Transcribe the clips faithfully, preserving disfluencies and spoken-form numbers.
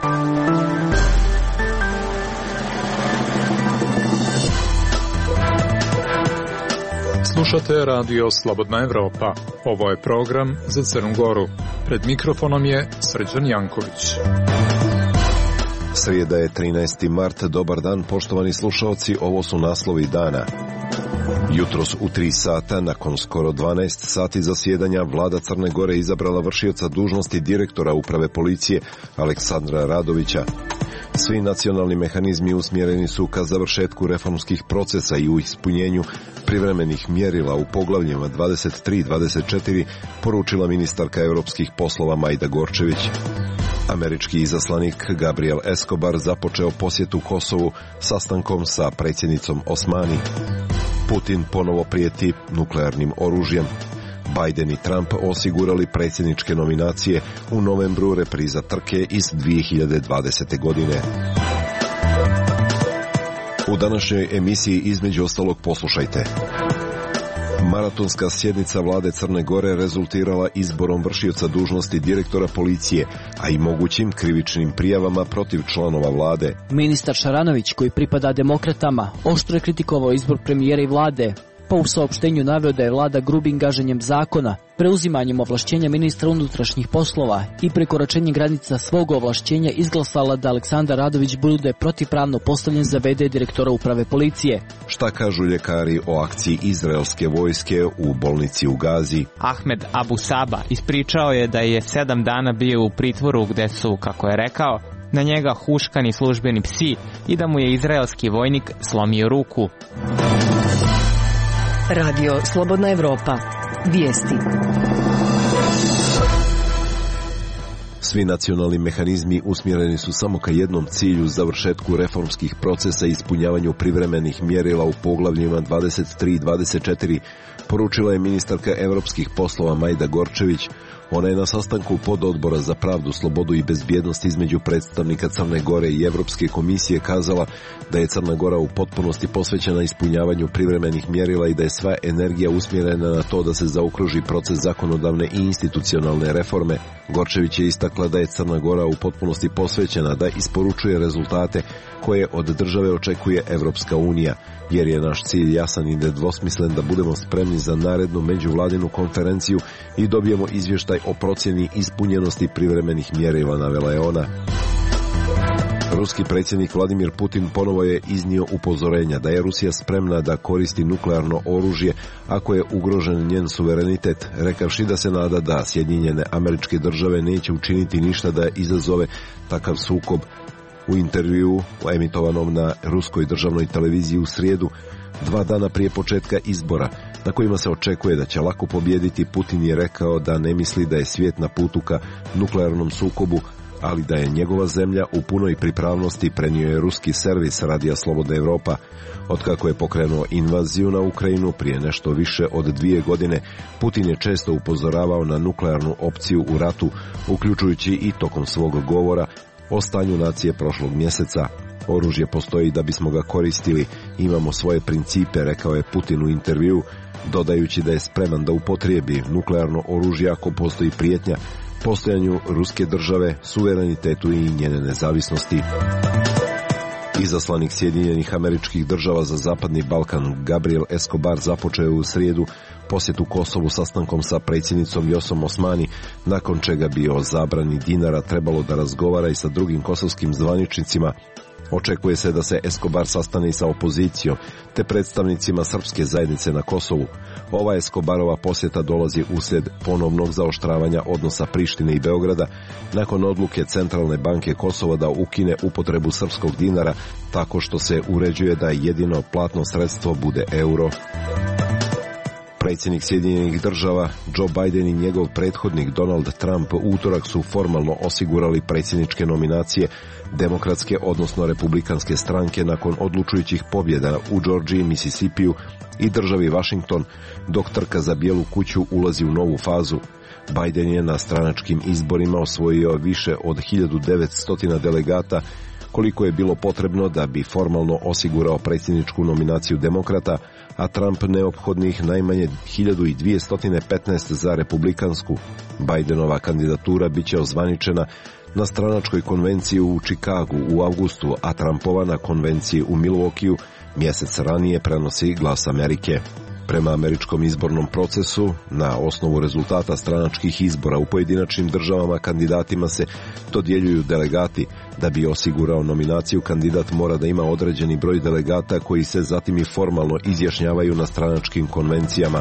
Slušate radio Slobodna Evropa. Ovo je program za Crnu Goru. Pred mikrofonom je Srđan Janković. Srijeda je trinaesti mart. Dobar dan, poštovani slušalci. Ovo su naslovi dana. Jutros u tri sata, nakon skoro dvanaest sati zasjedanja, vlada Crne Gore izabrala vršioca dužnosti direktora uprave policije Aleksandra Radovića. Svi nacionalni mehanizmi usmjereni su ka završetku reformskih procesa i u ispunjenju privremenih mjerila u poglavljima dvadeset tri i dvadeset četiri, poručila ministarka europskih poslova Majda Gorčević. Američki izaslanik Gabriel Escobar započeo posjetu Kosovu sastankom sa predsjednicom Osmani. Putin ponovo prijeti nuklearnim oružjem. Biden i Trump osigurali predsjedničke nominacije, u novembru repriza trke iz dvije hiljade dvadesete. godine. U današnjoj emisiji između ostalog poslušajte. Maratonska sjednica vlade Crne Gore rezultirala izborom vršioca dužnosti direktora policije, a i mogućim krivičnim prijavama protiv članova vlade. Ministar Šaranović, koji pripada demokratama, oštro je kritikovao izbor premijera i vlade, pa u saopštenju naveo da je vlada grubim gaženjem zakona, preuzimanjem ovlašćenja ministra unutrašnjih poslova i prekoračenjem granica svog ovlašćenja izglasala da Aleksandar Radović bude protivpravno postavljen za ve de direktora uprave policije. Šta kažu ljekari o akciji izraelske vojske u bolnici u Gazi? Ahmed Abu Saba ispričao je da je sedam dana bio u pritvoru gde su, kako je rekao, na njega huškani službeni psi i da mu je izraelski vojnik slomio ruku. Radio Slobodna Evropa. Vijesti. Svi nacionalni mehanizmi usmjereni su samo ka jednom cilju, završetku reformskih procesa i ispunjavanju privremenih mjerila u poglavljima dvadeset tri i dvadeset četiri, poručila je ministarka europskih poslova Majda Gorčević. Ona je na sastanku pododbora za pravdu, slobodu i bezbjednost između predstavnika Crne Gore i Europske komisije kazala da je Crna Gora u potpunosti posvećena ispunjavanju privremenih mjerila i da je sva energija usmjerena na to da se zaokruži proces zakonodavne i institucionalne reforme. Gorčević je istakla da je Crna Gora u potpunosti posvećena da isporučuje rezultate koje od države očekuje Evropska unija, jer je naš cilj jasan i nedvosmislen da budemo spremni za narednu međuvladinu konferenciju i dobijemo izvještaj o procjeni ispunjenosti privremenih mjerila, navela je ona. Ruski predsjednik Vladimir Putin ponovo je iznio upozorenja da je Rusija spremna da koristi nuklearno oružje ako je ugrožen njen suverenitet, rekavši da se nada da Sjedinjene Američke Države neće učiniti ništa da izazove takav sukob. U intervjuu emitovanom na ruskoj državnoj televiziji u srijedu, dva dana prije početka izbora, na kojima se očekuje da će lako pobijediti, Putin je rekao da ne misli da je svijet na putu ka nuklearnom sukobu, ali da je njegova zemlja u punoj pripravnosti, prenio je ruski servis Radija Slobodna Evropa. Otkako je pokrenuo invaziju na Ukrajinu prije nešto više od dvije godine, Putin je često upozoravao na nuklearnu opciju u ratu, uključujući i tokom svog govora o stanju nacije prošlog mjeseca. Oružje postoji da bismo ga koristili, imamo svoje principe, rekao je Putin u intervju, dodajući da je spreman da upotrijebi nuklearno oružje ako postoji prijetnja postojanju ruske države, suverenitetu i njene nezavisnosti. Izaslanik Sjedinjenih Američkih Država za Zapadni Balkan Gabriel Escobar započeo u srijedu posjetu Kosovu sastankom sa predsjednicom Vjosom Osmani, nakon čega bi o zabrani dinara trebalo da razgovara i sa drugim kosovskim zvaničnicima. Očekuje se da se Escobar sastane i sa opozicijom, te predstavnicima srpske zajednice na Kosovu. Ova Escobarova posjeta dolazi uslijed ponovnog zaoštravanja odnosa Prištine i Beograda, nakon odluke Centralne banke Kosova da ukine upotrebu srpskog dinara, tako što se uređuje da jedino platno sredstvo bude euro. Predsjednik Sjedinjenih Država Joe Biden i njegov prethodnik Donald Trump u utorak su formalno osigurali predsjedničke nominacije demokratske, odnosno republikanske stranke nakon odlučujućih pobjeda u Georgiji, Mississipiju i državi Washington, dok trka za Bijelu kuću ulazi u novu fazu. Biden je na stranačkim izborima osvojio više od hiljadu devetsto delegata, koliko je bilo potrebno da bi formalno osigurao predsjedničku nominaciju demokrata, a Trump neophodnih najmanje hiljadu dvjesto petnaest za republikansku. Bidenova kandidatura biće ozvaničena na stranačkoj konvenciji u Čikagu u avgustu, a Trumpova na konvenciji u Milwaukeeu mjesec ranije, prenosi Glas Amerike. Prema američkom izbornom procesu, na osnovu rezultata stranačkih izbora u pojedinačnim državama kandidatima se dodjeljuju delegati. Da bi osigurao nominaciju, kandidat mora da ima određeni broj delegata koji se zatim i formalno izjašnjavaju na stranačkim konvencijama.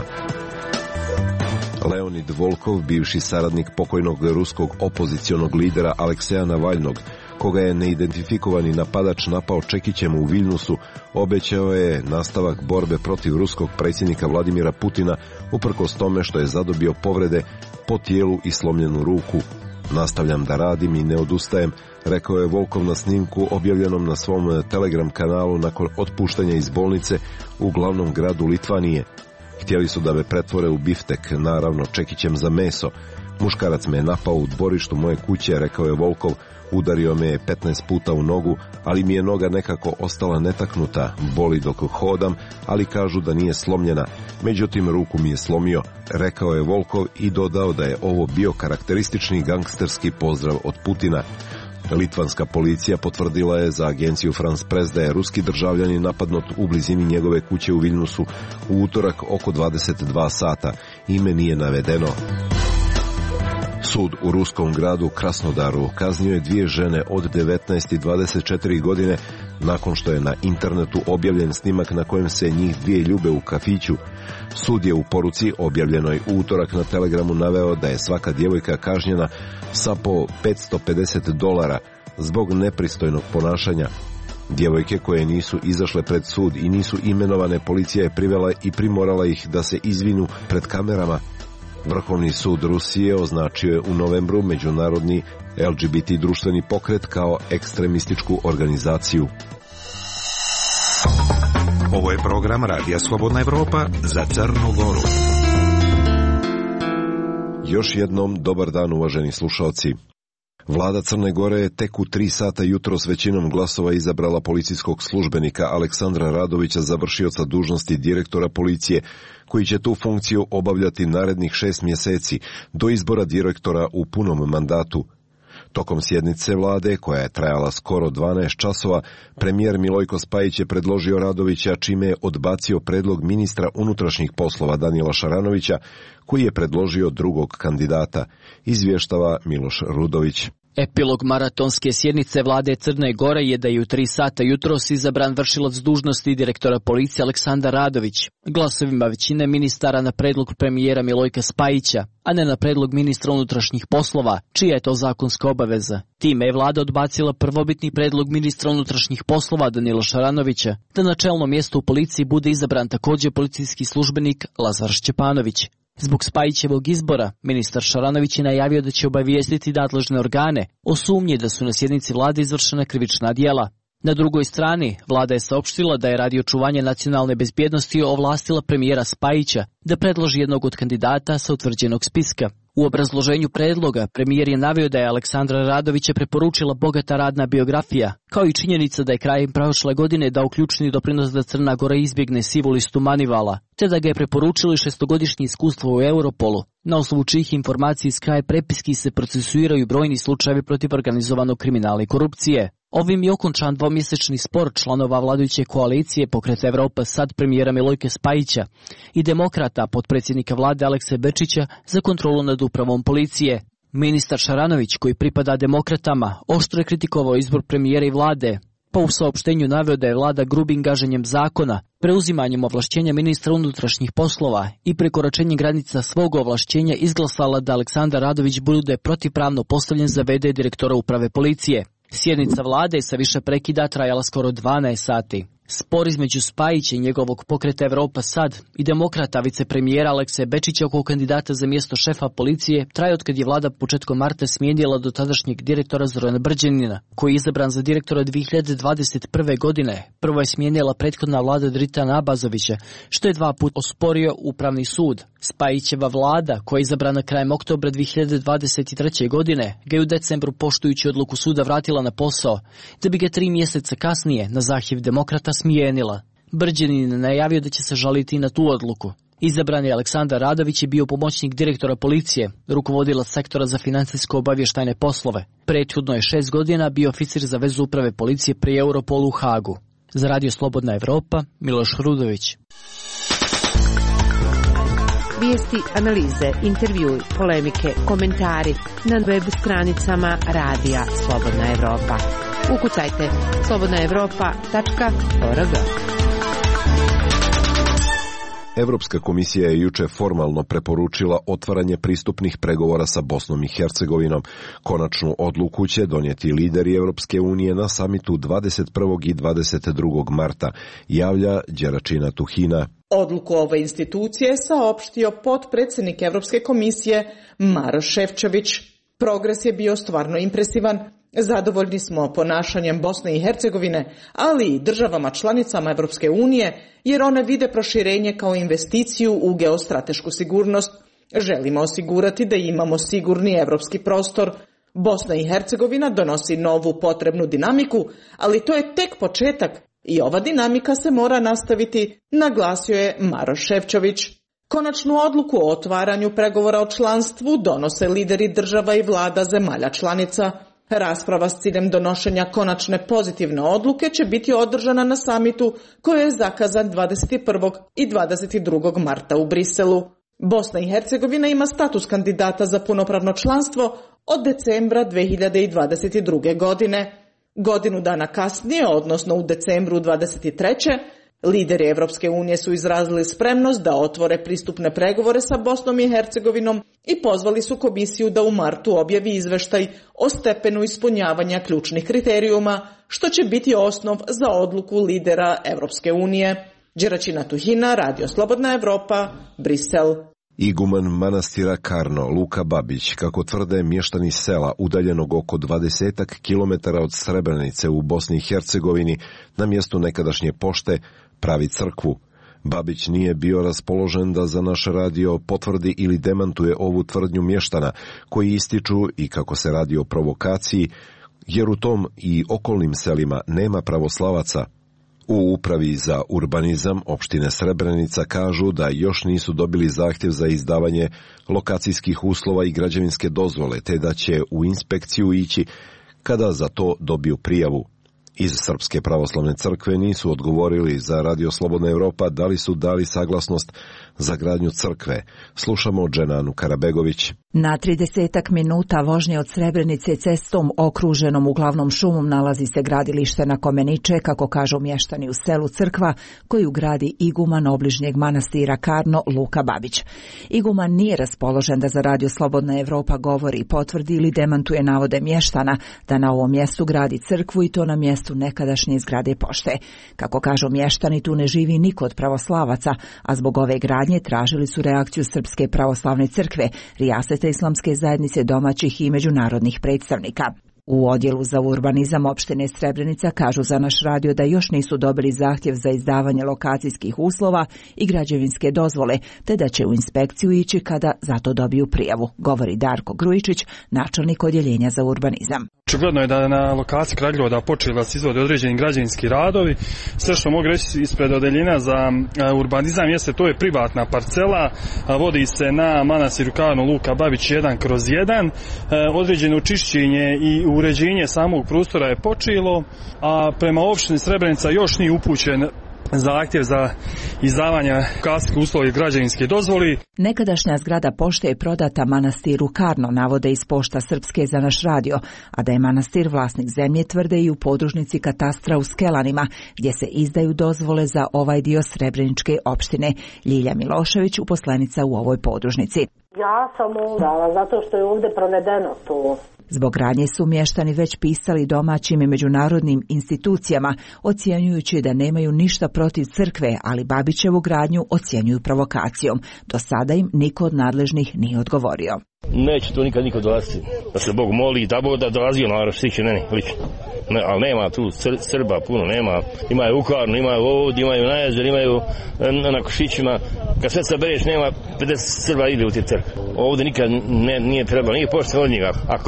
Leonid Volkov, bivši saradnik pokojnog ruskog opozicionog lidera Alekseja Navalnog, koga je neidentifikovani napadač napao čekićem u Viljnusu, obećao je nastavak borbe protiv ruskog predsjednika Vladimira Putina uprkos tome što je zadobio povrede po tijelu i slomljenu ruku. Nastavljam da radim i ne odustajem, rekao je Volkov na snimku objavljenom na svom Telegram kanalu nakon otpuštanja iz bolnice u glavnom gradu Litvanije. Htjeli su da me pretvore u biftek, naravno čekićem za meso. Muškarac me je napao u dvorištu moje kuće, rekao je Volkov. Udario me je petnaest puta u nogu, ali mi je noga nekako ostala netaknuta, boli dok hodam, ali kažu da nije slomljena. Međutim, ruku mi je slomio, rekao je Volkov i dodao da je ovo bio karakteristični gangsterski pozdrav od Putina. Litvanska policija potvrdila je za agenciju France Press da je ruski državljanin napadnut u blizini njegove kuće u Viljnusu u utorak oko dvadeset dva sata. Ime nije navedeno. Sud u ruskom gradu Krasnodaru kaznio je dvije žene od devetnaest i dvadeset četiri godine nakon što je na internetu objavljen snimak na kojem se njih dvije ljube u kafiću. Sud je u poruci objavljenoj u utorak na Telegramu naveo da je svaka djevojka kažnjena sa po petsto pedeset dolara zbog nepristojnog ponašanja. Djevojke koje nisu izašle pred sud i nisu imenovane, policija je privela i primorala ih da se izvinu pred kamerama. Vrhovni sud Rusije označio je u novembru međunarodni L G B T društveni pokret kao ekstremističku organizaciju. Ovo je program Radija Slobodna Evropa za Crnu Goru. Još jednom dobar dan, uvaženi slušalci. Vlada Crne Gore je tek u tri sata jutro s većinom glasova izabrala policijskog službenika Aleksandra Radovića za vršioca dužnosti direktora policije, koji će tu funkciju obavljati narednih šest mjeseci do izbora direktora u punom mandatu. Tokom sjednice vlade, koja je trajala skoro dvanaest časova, premijer Milojko Spajić je predložio Radovića, čime je odbacio predlog ministra unutrašnjih poslova Danila Šaranovića, koji je predložio drugog kandidata, izvještava Miloš Rudović. Epilog maratonske sjednice vlade Crne Gore je da je u tri sata jutros izabran vršilac dužnosti direktora policije Aleksandar Radović, glasovima većine ministara na predlog premijera Milojka Spajića, a ne na predlog ministra unutrašnjih poslova, čija je to zakonska obaveza. Time je vlada odbacila prvobitni predlog ministra unutrašnjih poslova Danila Šaranovića, da na čelno mjesto u policiji bude izabran također policijski službenik Lazar Šćepanović. Zbog Spajićevog izbora, ministar Šaranović je najavio da će obavijestiti nadležne organe o sumnji da su na sjednici vlade izvršena krivična djela. Na drugoj strani, vlada je saopštila da je radi očuvanja nacionalne bezbjednosti ovlastila premijera Spajića da predloži jednog od kandidata sa utvrđenog spiska. U obrazloženju predloga premijer je naveo da je Aleksandra Radovića preporučila bogata radna biografija, kao i činjenica da je krajem prošle godine dao ključni doprinos da Crna Gora izbjegne sivu listu Manivala, te da ga je preporučilo šestogodišnje iskustvo u Europolu, na osnovu čijih informacija iz kraja prepiski se procesuiraju brojni slučajevi protiv organizovanog kriminala i korupcije. Ovim je okončan dvomjesečni spor članova vladajuće koalicije Pokret Evropa sad premijera Milojke Spajića i demokrata potpredsjednika vlade Alekse Bečića za kontrolu nad upravom policije. Ministar Šaranović, koji pripada demokratama, oštro je kritikovao izbor premijera i vlade, pa u saopštenju naveo da je vlada grubim gaženjem zakona, preuzimanjem ovlašćenja ministra unutrašnjih poslova i prekoračenjem granica svog ovlašćenja izglasala da Aleksandar Radović bude protivpravno postavljen za v d direktora uprave policije. Sjednica vlade sa više prekida trajala skoro dvanaest sati. Spor između Spajića i njegovog pokreta Evropa sad i demokrata vicepremijera Alekse Bečića oko kandidata za mjesto šefa policije traje od kad je vlada početkom marta smijenila dotadašnjeg direktora Zorana Brđanina, koji je izabran za direktora dvije hiljade dvadeset prve. godine. Prvo je smijenila prethodna vlada Dritana Abazovića, što je dva puta osporio Upravni sud. Spajićeva vlada, koja je izabrana krajem oktobra dvije hiljade dvadeset treće. godine, ga je u decembru poštujući odluku suda vratila na posao, da bi ga tri mjeseca kasnije, na zahtjev demokrata, smijenila. Brđanin je najavio da će se žaliti na tu odluku. Izabrani Aleksandar Radović je bio pomoćnik direktora policije, rukovodilac sektora za financijsko obavještajne poslove. Prethodno je šest godina bio oficir za vezu uprave policije pri Europolu u Hagu. Za Radio Slobodna Evropa, Miloš Hrudović. Vijesti, analize, intervjui, polemike, komentari na web stranicama Radija Slobodna Evropa. Ukucajte slobodna evropa tačka org. Evropska komisija je juče formalno preporučila otvaranje pristupnih pregovora sa Bosnom i Hercegovinom. Konačnu odluku će donijeti lideri Evropske unije na samitu dvadeset prvog i dvadeset drugog marta, javlja Đeračina Tuhina. Odluku ove institucije je saopštio potpredsjednik Evropske komisije Maroš Šefčović. Progres je bio stvarno impresivan. Zadovoljni smo ponašanjem Bosne i Hercegovine, ali i državama članicama Evropske unije, jer one vide proširenje kao investiciju u geostratešku sigurnost. Želimo osigurati da imamo sigurni evropski prostor. Bosna i Hercegovina donosi novu potrebnu dinamiku, ali to je tek početak i ova dinamika se mora nastaviti, naglasio je Maroš Šefčović. Konačnu odluku o otvaranju pregovora o članstvu donose lideri država i vlada zemalja članica. Rasprava s ciljem donošenja konačne pozitivne odluke će biti održana na samitu koji je zakazan dvadeset prvog i dvadeset drugog marta u Briselu. Bosna i Hercegovina ima status kandidata za punopravno članstvo od decembra dvije hiljade dvadeset druge. godine. Godinu dana kasnije, odnosno u decembru dvadeset treće. lideri Evropske unije su izrazili spremnost da otvore pristupne pregovore sa Bosnom i Hercegovinom i pozvali su komisiju da u martu objavi izveštaj o stepenu ispunjavanja ključnih kriterijuma, što će biti osnov za odluku lidera Evropske unije. Đeračina Tuhina, Radio Slobodna Evropa, Brisel. Iguman manastira Karno, Luka Babić, kako tvrde mještani sela udaljenog oko dvadesetak kilometara od Srebrenice u Bosni i Hercegovini, na mjestu nekadašnje pošte pravi crkvu. Babić nije bio raspoložen da za naš radio potvrdi ili demantuje ovu tvrdnju mještana, koji ističu i kako se radi o provokaciji, jer u tom i okolnim selima nema pravoslavaca. U upravi za urbanizam opštine Srebrenica kažu da još nisu dobili zahtjev za izdavanje lokacijskih uslova i građevinske dozvole, te da će u inspekciju ići kada za to dobiju prijavu. Iz Srpske pravoslavne crkve nisu odgovorili za Radio Slobodna Evropa da li su dali saglasnost za gradnju crkve. Slušamo Dženanu Karabegović. Na tridesetak minuta vožnje od Srebrenice cestom okruženom uglavnom šumom nalazi se gradilište na kome niče, kako kažu mještani u selu, crkva koju gradi iguman obližnjeg manastira Karno, Luka Babić. Iguman nije raspoložen da za Radio Slobodna Evropa govori, potvrdi ili demantuje navode mještana da na ovom mjestu gradi crkvu i to na mjestu nekadašnje zgrade pošte. Kako kažu mještani, tu ne živi niko od pravoslavaca, a zbog ove gradnje tražili su reakciju Srpske pravoslavne crkve, rijasete islamske zajednice domaćih i međunarodnih predstavnika. U odjelu za urbanizam opštine Srebrenica kažu za naš radio da još nisu dobili zahtjev za izdavanje lokacijskih uslova i građevinske dozvole, te da će u inspekciju ići kada za to dobiju prijavu, govori Darko Grujičić, načelnik odjeljenja za urbanizam. Očigledno je da na lokaciji Kraljloda počeli da se izvode određeni građevinski radovi. Sve što mogu reći ispred odeljenja za urbanizam jeste to je privatna parcela, vodi se na manastiru Karno Luka Babić jedan kroz jedan. Određeno čišćenje i uređenje samog prostora je počelo, a prema opštini Srebrenica još nije upućen zahtjev za izdavanje lokacijskih uslova i građevinske dozvoli. Nekadašnja zgrada pošte je prodata manastiru Karno, navode iz Pošta Srpske za naš radio, a da je manastir vlasnik zemlje tvrde i u podružnici katastra u Skelanima, gdje se izdaju dozvole za ovaj dio Srebreničke opštine. Ljilja Milošević, uposlenica u ovoj podružnici. Ja sam udala zato što je ovdje provedeno to. Zbog radnje su mještani već pisali domaćim i međunarodnim institucijama, ocjenjujući da nemaju ništa protiv crkve, ali Babićevu gradnju ocjenjuju provokacijom. Do sada im niko od nadležnih nije odgovorio. Neće tu nikad niko dolaziti, da se Bog moli, da Bog da dolazio narod, stiće meni, lično. Ne, ali nema tu Sr- Srba puno, nema. Imaju u Karnu, imaju ovdje, imaju na jezeru, imaju na Košićima. Kad sve sabereš, nema pedeset Srba ide u te crkve. Ovdje nikad ne, nije trebalo, nije pošto od njega. Ako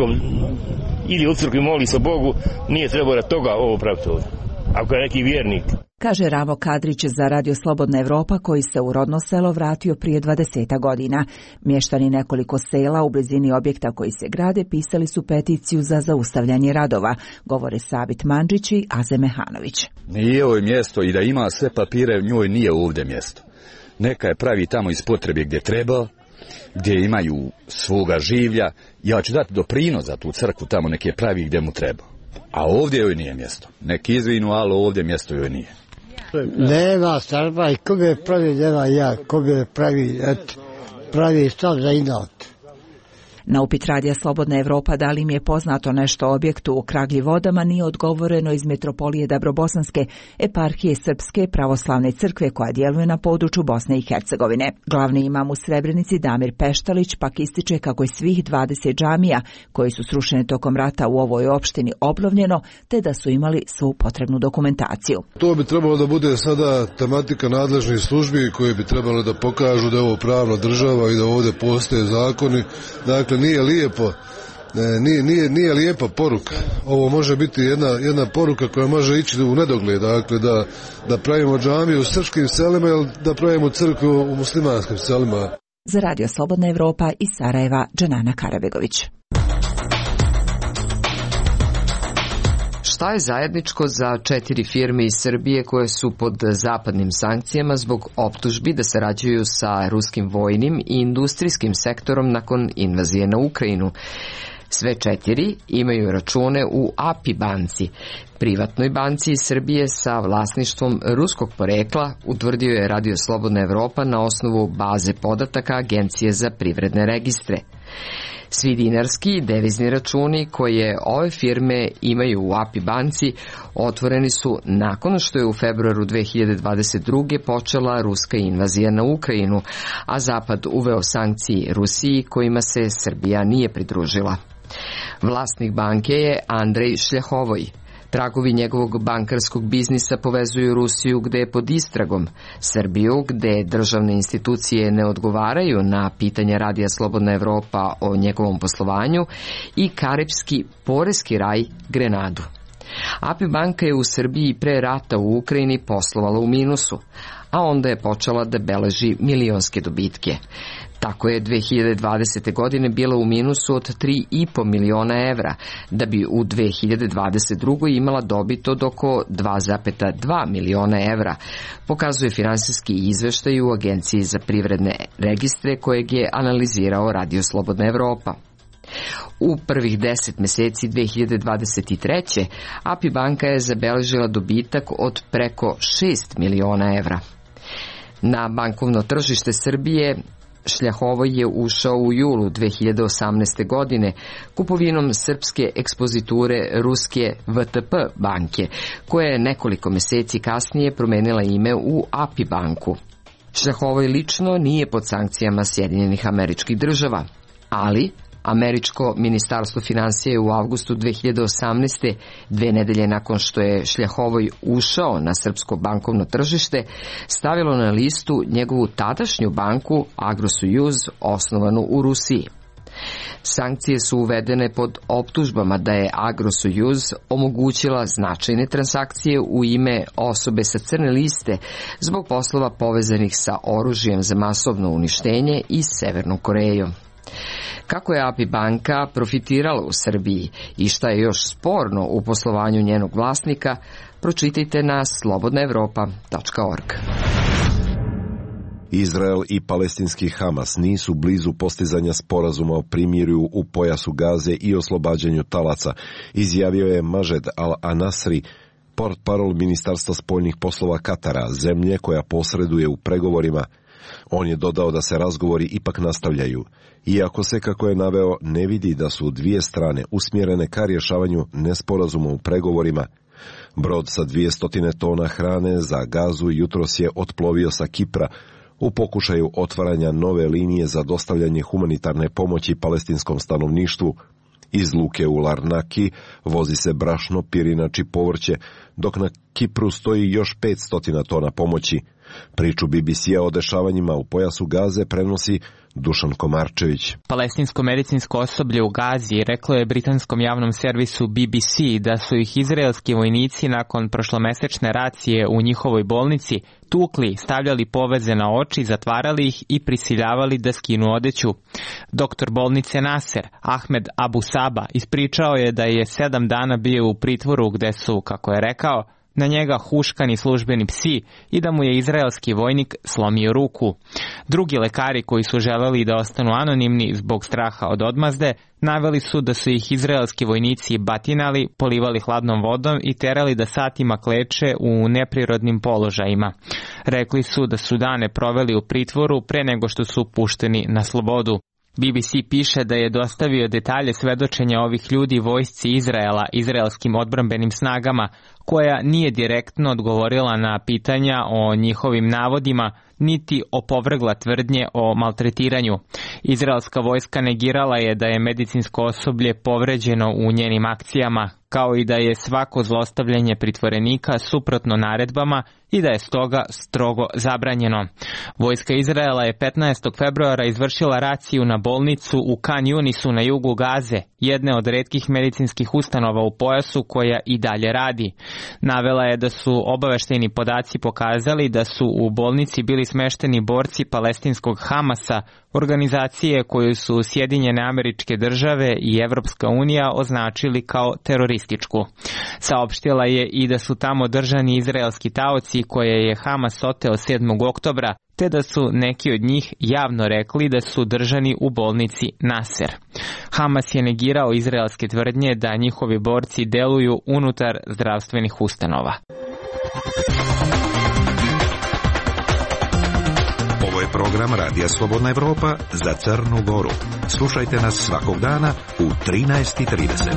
ide u crkvu i moli se Bogu, nije trebalo toga ovo praviti ovdje. Ako je neki vjernik. Kaže Ramo Kadrić za Radio Slobodna Evropa, koji se u rodno selo vratio prije dvadeset godina. Mještani nekoliko sela u blizini objekta koji se grade pisali su peticiju za zaustavljanje radova, govore Sabit Mandžić i Azem Mehanović. Nije ovo mjesto i da ima sve papire, njoj nije ovdje mjesto. Neka je pravi tamo iz potrebe gdje treba, gdje imaju svoga življa. Ja ću dati doprinos za tu crkvu tamo, neke pravi gdje mu treba. A ovdje joj nije mjesto. Neki izvinu, ali ovdje mjesto joj nije. Nema Srba i ko bi pravi nema ja, ko bi pravi, et, pravi stav za inat. Na upit Radija Slobodna Evropa da li im je poznato nešto o objektu u Kraglji vodama nije odgovoreno iz metropolije Dabrobosanske eparhije Srpske pravoslavne crkve koja djeluje na području Bosne i Hercegovine. Glavni imam u Srebrenici Damir Peštalić pak ističe kako je svih dvadeset džamija koji su srušene tokom rata u ovoj opštini obnovljeno, te da su imali svu potrebnu dokumentaciju. To bi trebalo da bude sada tematika nadležnih službi koje bi trebalo da pokažu da je ovo pravna država i da ovdje postoje zakoni. Dakle, nije lijepo, nije, nije, nije lijepa poruka. Ovo može biti jedna, jedna poruka koja može ići u nedogled, dakle da, da pravimo džamiju u srpskim selima ili da pravimo crkvu u muslimanskim selima. Za Radio Slobodna Evropa iz Sarajeva, Džanana Karabegović. Šta je zajedničko za četiri firme iz Srbije koje su pod zapadnim sankcijama zbog optužbi da sarađuju sa ruskim vojnim i industrijskim sektorom nakon invazije na Ukrajinu? Sve četiri imaju račune u A P I banci, privatnoj banci iz Srbije sa vlasništvom ruskog porekla, utvrdio je Radio Slobodna Evropa na osnovu baze podataka Agencije za privredne registre. Svi dinarski i devizni računi koje ove firme imaju u A P I banci otvoreni su nakon što je u februaru dve hiljade dvadeset druge počela ruska invazija na Ukrajinu, a Zapad uveo sankcije Rusiji kojima se Srbija nije pridružila. Vlasnik banke je Andrej Šljahovoj. Tragovi njegovog bankarskog biznisa povezuju Rusiju gde je pod istragom, Srbiju gde državne institucije ne odgovaraju na pitanja Radija Slobodna Evropa o njegovom poslovanju i karipski poreski raj Grenadu. A P I banka je u Srbiji pre rata u Ukrajini poslovala u minusu, a onda je počela da beleži milionske dobitke. Tako je dve hiljade dvadesete. godine bila u minusu od tri i po miliona evra, da bi u dve hiljade dvadeset drugoj. imala dobit od oko dva zarez dva miliona evra, pokazuje finansijski izveštaj u Agenciji za privredne registre kojeg je analizirao Radio Slobodna Evropa. U prvih deset meseci dve hiljade dvadeset treće. A P I banka je zabeležila dobitak od preko šest miliona evra. Na bankovno tržište Srbije Šljahovoj je ušao u julu dve hiljade osamnaeste. godine kupovinom srpske ekspoziture ruske V T P banke, koja je nekoliko meseci kasnije promenila ime u A P I banku. Šljahovoj lično nije pod sankcijama Sjedinjenih Američkih Država, ali Američko ministarstvo finansija je u avgustu dve hiljade osamnaeste. dve nedelje nakon što je Šljahovoj ušao na srpsko bankovno tržište, stavilo na listu njegovu tadašnju banku Agrosojuz, osnovanu u Rusiji. Sankcije su uvedene pod optužbama da je Agrosojuz omogućila značajne transakcije u ime osobe sa crne liste zbog poslova povezanih sa oružjem za masovno uništenje i Severnom Korejom. Kako je A P I banka profitirala u Srbiji i šta je još sporno u poslovanju njenog vlasnika, pročitajte na slobodna evropa tačka org. Izrael i palestinski Hamas nisu blizu postizanja sporazuma o primirju u pojasu Gaze i oslobađanju talaca, izjavio je Majed Al-Anasri, portparol Ministarstva spoljnih poslova Katara, zemlje koja posreduje u pregovorima. On je dodao da se razgovori ipak nastavljaju, iako se, kako je naveo, ne vidi da su dvije strane usmjerene ka rješavanju nesporazuma u pregovorima. Brod sa dvjesto tona hrane za Gazu jutros je otplovio sa Kipra u pokušaju otvaranja nove linije za dostavljanje humanitarne pomoći palestinskom stanovništvu. Iz luke u Larnaki vozi se brašno, pirinač i povrće, dok na Kipru stoji još petsto tona pomoći. Priču B B C-a o dešavanjima u pojasu Gaze prenosi Dušan Komarčević. Palestinsko medicinsko osoblje u Gazi reklo je britanskom javnom servisu B B C da su ih izraelski vojnici nakon prošlomesečne racije u njihovoj bolnici tukli, stavljali poveze na oči, zatvarali ih i prisiljavali da skinu odeću. Doktor bolnice Naser, Ahmed Abu Saba, ispričao je da je sedam dana bio u pritvoru gde su, kako je rekao, na njega huškani službeni psi i da mu je izraelski vojnik slomio ruku. Drugi lekari koji su želeli da ostanu anonimni zbog straha od odmazde, naveli su da su ih izraelski vojnici batinali, polivali hladnom vodom i terali da satima kleče u neprirodnim položajima. Rekli su da su dane proveli u pritvoru pre nego što su pušteni na slobodu. B B C piše da je dostavio detalje svedočenja ovih ljudi vojsci Izraela, izraelskim odbrambenim snagama, koja nije direktno odgovorila na pitanja o njihovim navodima, niti opovrgla tvrdnje o maltretiranju. Izraelska vojska negirala je da je medicinsko osoblje povređeno u njenim akcijama, kao i da je svako zlostavljanje pritvorenika suprotno naredbama i da je stoga strogo zabranjeno. Vojska Izraela je petnaestog februara izvršila raciju na bolnicu u Kan Yunisu na jugu Gaze, jedne od retkih medicinskih ustanova u pojasu koja i dalje radi. Navela je da su obavešteni podaci pokazali da su u bolnici bili smešteni borci palestinskog Hamasa, organizacije koju su Sjedinjene Američke Države i Evropska unija označili kao terorističku. Saopštila je i da su tamo držani izraelski taoci koje je Hamas oteo sedmog oktobra, te da su neki od njih javno rekli da su držani u bolnici Naser. Hamas je negirao izraelske tvrdnje da njihovi borci deluju unutar zdravstvenih ustanova. Ovo je program Radija Slobodna Evropa za Crnu Goru. Slušajte nas svakog dana u trinaest i trideset.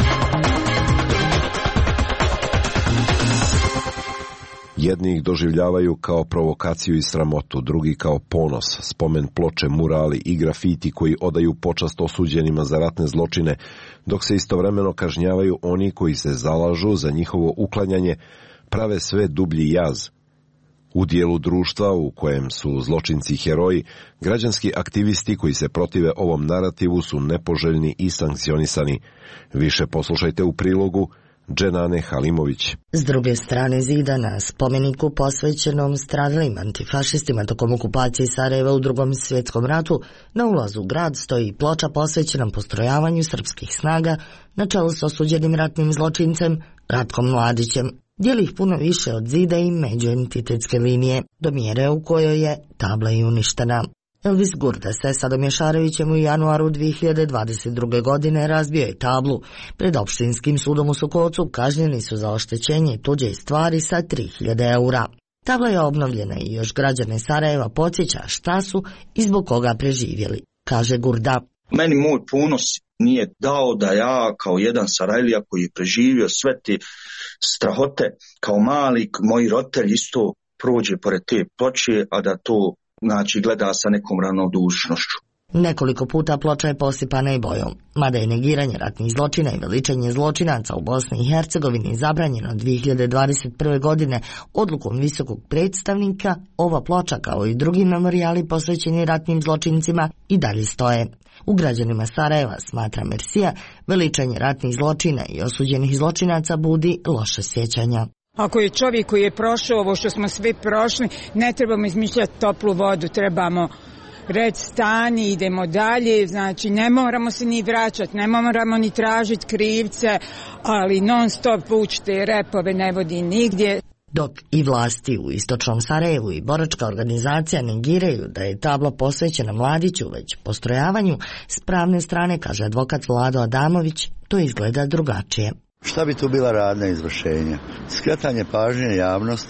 Jedni ih doživljavaju kao provokaciju i sramotu, drugi kao ponos, spomen ploče, murali i grafiti koji odaju počast osuđenima za ratne zločine, dok se istovremeno kažnjavaju oni koji se zalažu za njihovo uklanjanje, prave sve dublji jaz. U dijelu društva u kojem su zločinci heroji, građanski aktivisti koji se protive ovom narativu su nepoželjni i sankcionisani. Više poslušajte u prilogu Dženane Halimović. S druge strane zida na spomeniku posvećenom stradalim antifašistima tokom okupacije Sarajeva u Drugom svjetskom ratu, na ulazu u grad stoji ploča posvećena postrojavanju srpskih snaga na čelu s osuđenim ratnim zločincem Ratkom Mladićem. Dijeli ih puno više od zida i međuentitetske linije, do mjere u kojoj je tabla i uništena. Elvis Gurda sa Esadom Ješarevićem u januaru dvije hiljade dvadeset druge. godine razbio je tablu. Pred opštinskim sudom u Sokocu kažnjeni su za oštećenje tuđe stvari sa tri hiljade eura. Tabla je obnovljena i još građane Sarajeva podsjeća šta su i zbog koga preživjeli, kaže Gurda. Meni moj ponos nije dao da ja kao jedan Sarajlija koji je preživio sve te strahote kao mali, moji roditelji isto prođe pored te ploče, a da to znači gleda sa nekom ravnodušnošću. Nekoliko puta ploča je posipana i bojom. Mada je negiranje ratnih zločina i veličanje zločinaca u Bosni i Hercegovini zabranjeno dvije hiljade dvadeset prve. godine odlukom visokog predstavnika, ova ploča kao i drugi memorijali posvećeni ratnim zločincima i dalje stoje. U građanima Sarajeva, smatra Mersija, veličanje ratnih zločina i osuđenih zločinaca budi loše sjećanja. Ako je čovjek koji je prošao ovo što smo svi prošli, ne trebamo izmišljati toplu vodu, trebamo reći stani, idemo dalje, znači ne moramo se ni vraćati, ne moramo ni tražiti krivce, ali non stop vući te repove ne vodi nigdje. Dok i vlasti u istočnom Sarajevu i boračka organizacija negiraju da je tabla posvećena Mladiću već postrojavanju, s pravne strane, kaže advokat Vlado Adamović, to izgleda drugačije. Šta bi tu bila radna izvršenja? Skretanje pažnje javnosti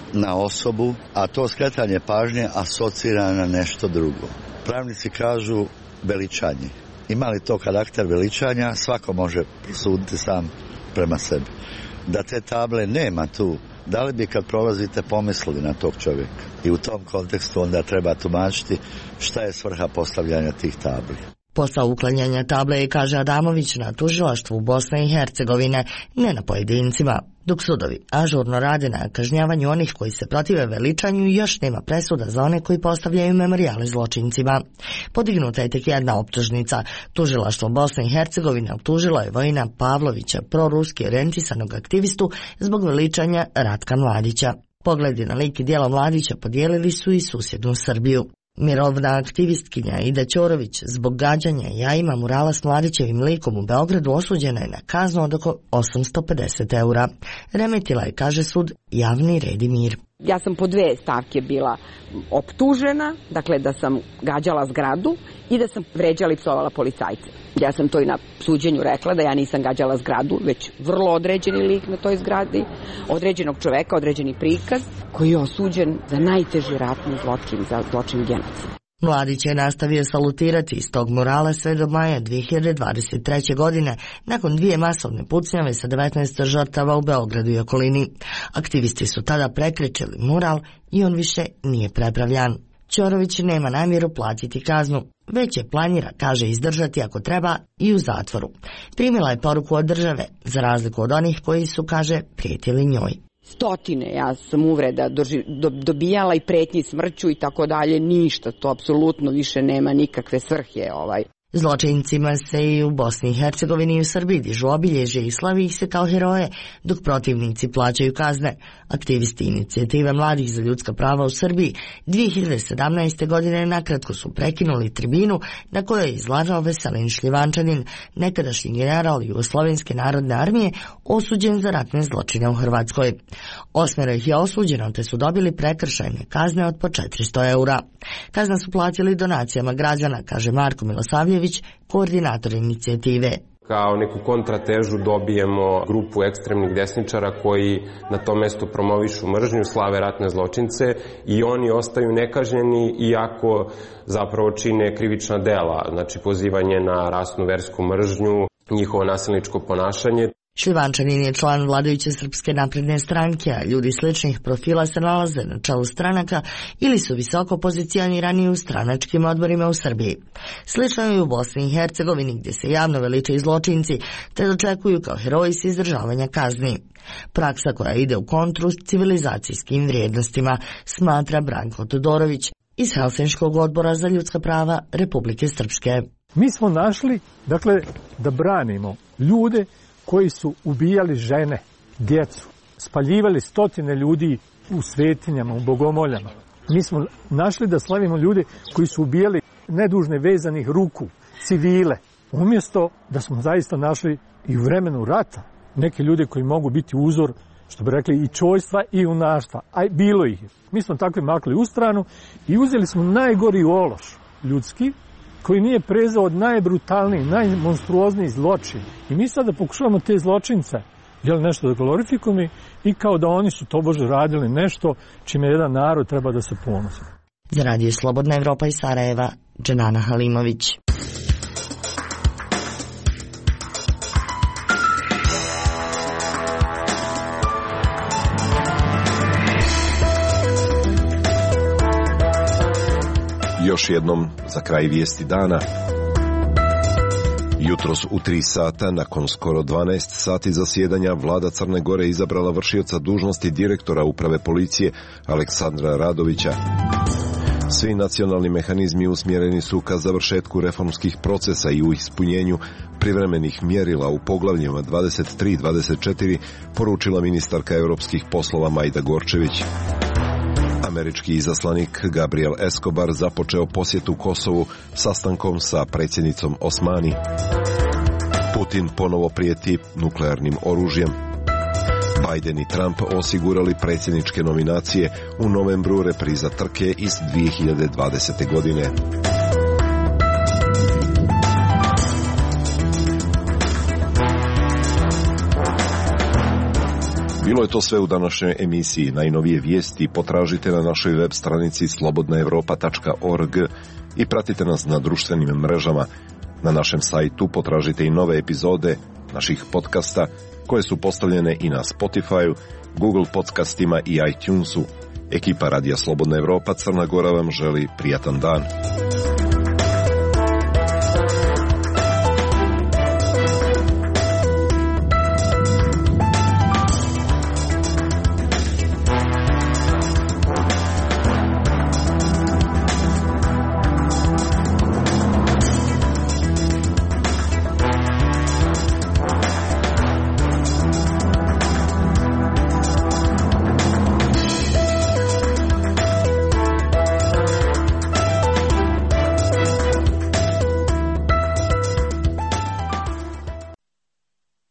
na osobu, a to skretanje pažnje asocira na nešto drugo. Pravnici kažu veličanje. Ima li to karakter veličanja, svako može prosuditi sam prema sebi. Da te table nema tu, da li bi kad prolazite pomislili na tog čovjeka? I u tom kontekstu onda treba tumačiti šta je svrha postavljanja tih tabli. Posao uklanjanja table je, kaže Adamović, na tužilaštvu Bosne i Hercegovine, ne na pojedincima, dok sudovi ažurno rade na kažnjavanju onih koji se protive veličanju i još nema presuda za one koji postavljaju memorijale zločincima. Podignuta je tek jedna optužnica. Tužilaštvo Bosne i Hercegovine optužilo je Vojina Pavlovića, proruski orijentisanog aktivistu, zbog veličanja Ratka Mladića. Pogledi na lik i djelo Mladića podijelili su i susjednu Srbiju. Mirovna aktivistkinja Ida Ćorović zbog gađanja jajima murala s Mladićevim likom u Beogradu osuđena je na kaznu od oko osamsto pedeset eura. Remetila je, kaže sud, javni red i mir. Ja sam po dve stavke bila optužena, dakle da sam gađala zgradu i da sam vređala i psovala policajce. Ja sam to i na suđenju rekla, da ja nisam gađala zgradu, već vrlo određeni lik na toj zgradi, određenog čoveka, određeni prikaz, koji je osuđen za najteži ratni zločin, za zločin genocida. Mladić je nastavio salutirati iz tog murala sve do maja dve hiljade dvadeset treće. godine, nakon dvije masovne pucnjave sa devetnaest žrtava u Beogradu i okolini. Aktivisti su tada prekrečili mural i on više nije prepravljan. Ćorović nema namjeru platiti kaznu, već je planira, kaže, izdržati ako treba i u zatvoru. Primila je poruku od države, za razliku od onih koji su, kaže, prijetili njoj. Stotine, ja sam uvreda dobijala i pretnji smrću i tako dalje, ništa, to apsolutno više nema nikakve svrhe. Ovaj. Zločincima se i u Bosni i Hercegovini i u Srbiji dižu obilježje i slavi ih se kao heroje, dok protivnici plaćaju kazne. Aktivisti inicijative Mladih za ljudska prava u Srbiji dve hiljade sedamnaeste. godine nakratko su prekinuli tribinu na kojoj je izlagao Veselin Šljivančanin, nekadašnji general Jugoslovenske narodne armije, osuđen za ratne zločine u Hrvatskoj. Osmero ih je osuđeno, te su dobili prekršajne kazne od po četiristo eura. Kazna su platili donacijama građana, kaže Marko Milosavljević, koordinator inicijative. Kao neku kontratežu dobijemo grupu ekstremnih desničara koji na tom mestu promovišu mržnju, slave ratne zločince i oni ostaju nekažnjeni iako zapravo čine krivična dela, znači pozivanje na rasnu, versku mržnju, njihovo nasilničko ponašanje. Šljivančanin je član vladajuće Srpske napredne stranke, a ljudi sličnih profila se nalaze na čelu stranaka ili su visoko pozicionirani u stranačkim odborima u Srbiji. Slično je u Bosni i Hercegovini, gdje se javno veličaju zločinci, te dočekuju kao heroji s izdržavanja kazni. Praksa koja ide u kontru s civilizacijskim vrijednostima, smatra Branko Todorović iz Helsinškog odbora za ljudska prava Republike Srpske. Mi smo našli, dakle, da branimo ljude koji su ubijali žene, djecu, spaljivali stotine ljudi u svetinjama, u bogomoljama. Mi smo našli da slavimo ljude koji su ubijali nedužne vezanih ruku, civile, umjesto da smo zaista našli i u vremenu rata neke ljude koji mogu biti uzor, što bi rekli, i čojstva i junaštva, a bilo ih. Mi smo takvi makli u stranu i uzeli smo najgori ološ ljudski, koji nije prezao od najbrutalnijih, najmonstruoznijih zločin. I mi sada pokušavamo te zločince, jel, nešto da glorifikujemo i kao da oni su tobože radili nešto čime jedan narod treba da se ponosi. Za Radio Slobodna Evropa iz Sarajeva, Dženana Halimović. Još jednom za kraj vijesti dana. Jutros u tri sata, nakon skoro dvanaest sati zasjedanja, vlada Crne Gore izabrala vršioca dužnosti direktora uprave policije Aleksandra Radovića. Svi nacionalni mehanizmi usmjereni su ka završetku reformskih procesa i u ispunjenju privremenih mjerila u poglavljima dvadeset tri dvadeset četiri, poručila ministarka europskih poslova Majda Gorčević. Američki izaslanik Gabriel Escobar započeo posjetu Kosovu sastankom sa predsjednicom Osmani. Putin ponovo prijeti nuklearnim oružjem. Biden i Trump osigurali predsjedničke nominacije u novembru, repriza trke iz dvije hiljade dvadesete. godine. Bilo je to sve u današnjoj emisiji. Najnovije vijesti potražite na našoj web stranici slobodna evropa tačka org i pratite nas na društvenim mrežama. Na našem sajtu potražite i nove epizode naših podcasta koje su postavljene i na Spotify-u, Google podcastima i iTunesu. Ekipa Radija Slobodna Evropa Crna Gora vam želi prijatan dan.